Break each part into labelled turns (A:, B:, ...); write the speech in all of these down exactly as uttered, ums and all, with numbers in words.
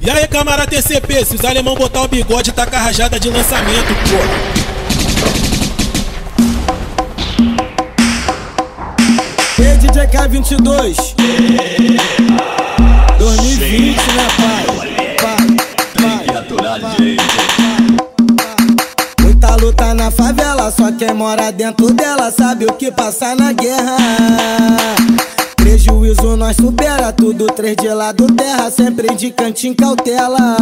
A: E aí, camarada T C P, se os alemão botar o bigode, tá com a rajada de lançamento, porra.
B: E D J K vinte e dois dois mil e vinte, né, pai? Pai, pai, pai. Muita luta na favela, só quem mora dentro dela sabe o que passa na guerra. Prejuízo nós supera tudo, três de lado terra, sempre de cantinho cautela.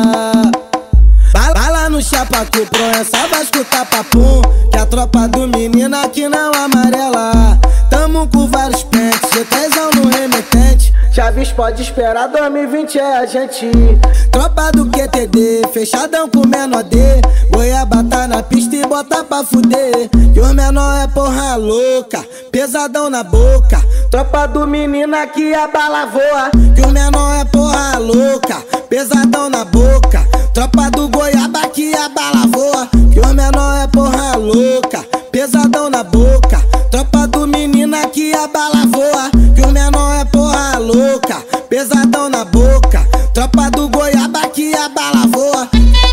B: Bala no chapa que o Proença vai escutar papum, que a tropa do menino aqui não amarela. Tamo com vários pentes, G três no remetente. Chaves pode esperar, dois mil e vinte é a gente. Tropa do Q T D, fechadão com menor D. Goiaba tá na pista e bota pra fuder. Que o menor é porra louca, pesadão na boca. Tropa do menino aqui a bala voa. Que o menor é porra louca, pesadão na boca. Tropa do Goiaba aqui a bala voa. Que o menor é porra louca, pesadão na boca. Tropa do menino aqui a bala voa. Que o menor é porra louca, pesadão na boca. Tropa do Goiaba aqui a bala voa.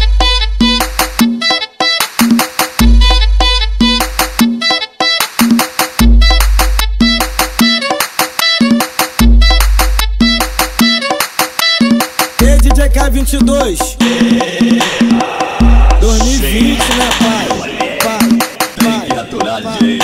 B: E D J K vinte e dois dois mil e vinte, né, pai? Pai, pai, pai.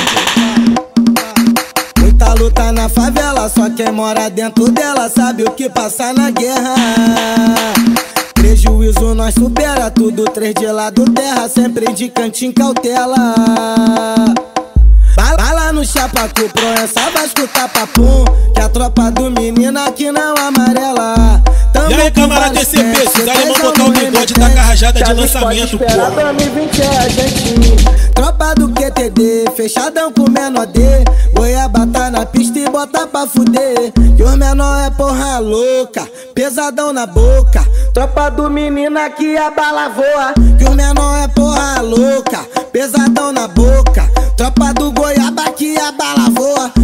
B: Muita luta na favela, só quem mora dentro dela sabe o que passa na guerra. Prejuízo nós supera tudo, três de lado terra, sempre de cantinho cautela. Bala no chapa que o Proença vai escutar papum, que a tropa do menino aqui não amarela.
A: E aí, camarada T C P, se os alemão botar o bigode, tá com a rajada de lançamento, porra.
B: dois mil e vinte é a gente. Tropa do Q T D, fechadão com menor D. Goiaba tá na pista e bota pra fuder. Que o menor é porra louca, pesadão na boca. Tropa do menino aqui a bala voa. Que o menor é porra louca, pesadão na boca. Tropa do Goiaba aqui a bala voa.